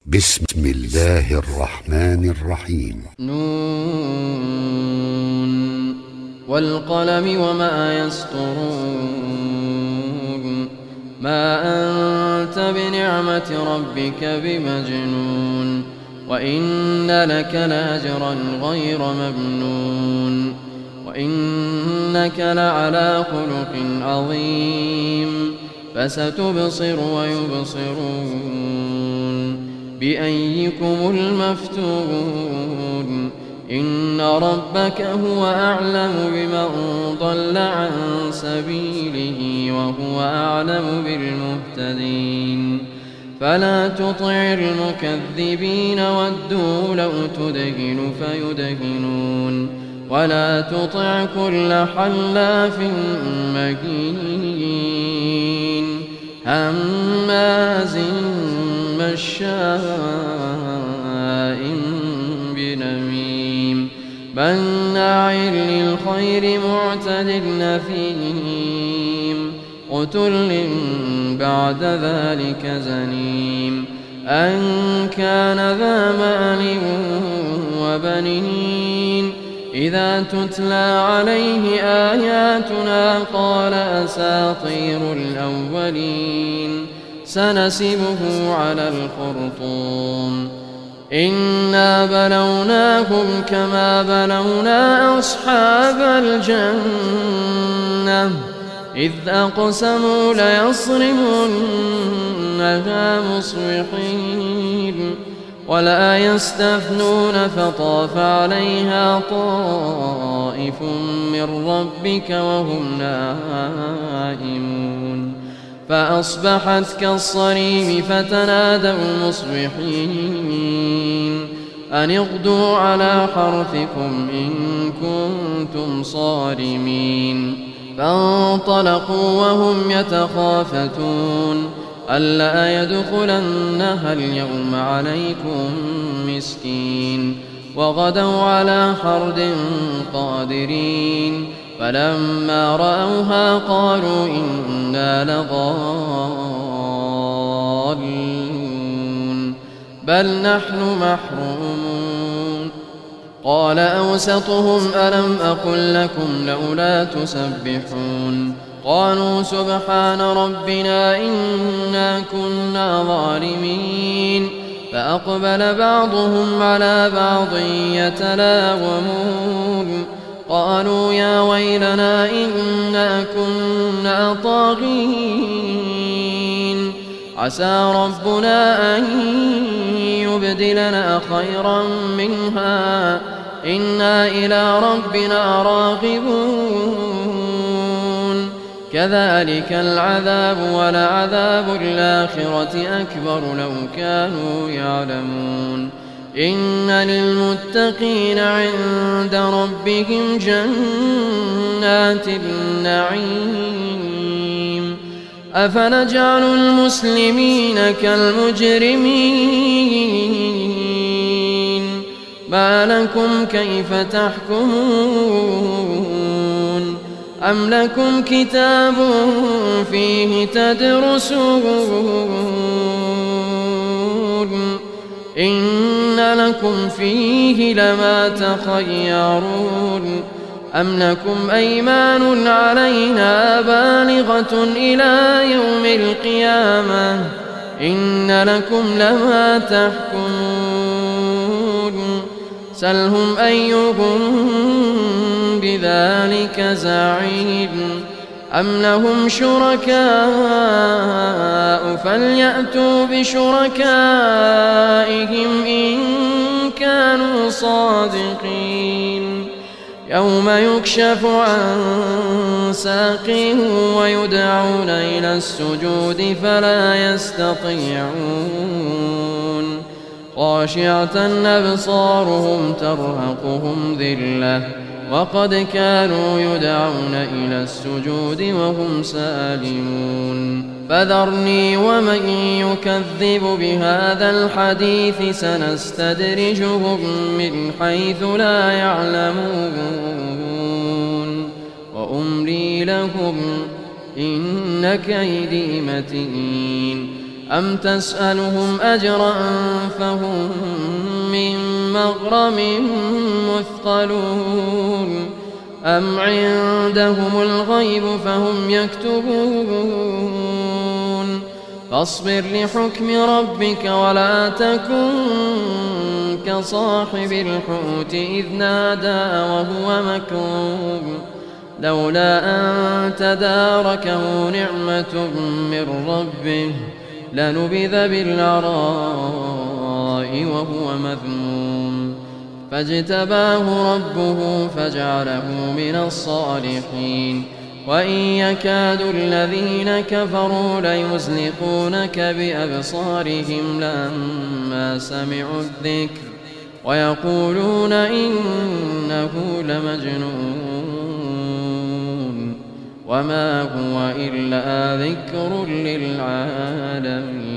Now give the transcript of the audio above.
بسم الله الرحمن الرحيم. نون والقلم وما يسطرون. ما أنت بنعمة ربك بمجنون، وإن لك لأجرا غير ممنون، وإنك لعلى خلق عظيم. فستبصر ويبصرون بأيكم المفتون. إن ربك هو أعلم بمن ضل عن سبيله وهو أعلم بالمهتدين. فلا تطع المكذبين ودوا لو تدهن فيدهنون، ولا تطع كل حلاف مهين هماز مشاء بنميم مناع للخير معتد نثيم عتل بعد ذلك زنيم. أن كان ذا مال وبنين إذا تتلى عليه آياتنا قال أساطير الأولين. سنسمه على الخرطوم. إنا بلوناهم كما بلونا أصحاب الجنة إذ أقسموا ليصرمنها مصبحين ولا يستثنون فطاف عليها طائف من ربك وهم نائمون فأصبحت كالصريم فتنادوا مصبحين أن اغدوا على حرثكم إن كنتم صارمين. فانطلقوا وهم يتخافتون ألا يدخلنها اليوم عليكم مسكين. وغدوا على حرد قادرين فلما رأوها قالوا إنا لضالون بل نحن محرومون. قال أوسطهم ألم أقل لكم لولا تسبحون. قالوا سبحان ربنا إنا كنا ظالمين. فأقبل بعضهم على بعض يتلاومون قالوا يا ويلنا إنا كنا طاغين عسى ربنا أن يبدلنا خيرا منها إنا إلى ربنا راغبون. كذلك العذاب ولعذاب الآخرة أكبر لو كانوا يعلمون. إن للمتقين عند ربهم جنات النعيم. أفنجعل المسلمين كالمجرمين ما لكم كيف تحكمون. أم لكم كتاب فيه تدرسون إن لكم فيه لما تخيرون. أم لكم أيمان علينا بالغة إلى يوم القيامة إن لكم لما تحكمون. سلهم أيهم بذلك زعيم. أم لهم شركاء فليأتوا بشركائهم إن كانوا صادقين. يوم يكشف عن ساق ويدعون إلى السجود فلا يستطيعون. خاشعة أبصارهم ترهقهم ذلة وقد كانوا يدعون إلى السجود وهم سالمون. فذرني ومن يكذب بهذا الحديث سنستدرجهم من حيث لا يعلمون وأملي لهم إن كيدي متين. أم تسألهم أجرا فهم من مغرم مثقلون أم عندهم الغيب فهم يكتبون فاصبر لحكم ربك ولا تكن كصاحب الحوت إذ نادى وهو مكروب لولا أن تداركه نعمة من ربه لنبذ بالعراء وهو مذموم فاجتباه ربه فجعله من الصالحين وإن يكاد الذين كفروا ليزلقونك بأبصارهم لما سمعوا الذكر ويقولون إنه لمجنون وما هو إلا ذكر للعالمين.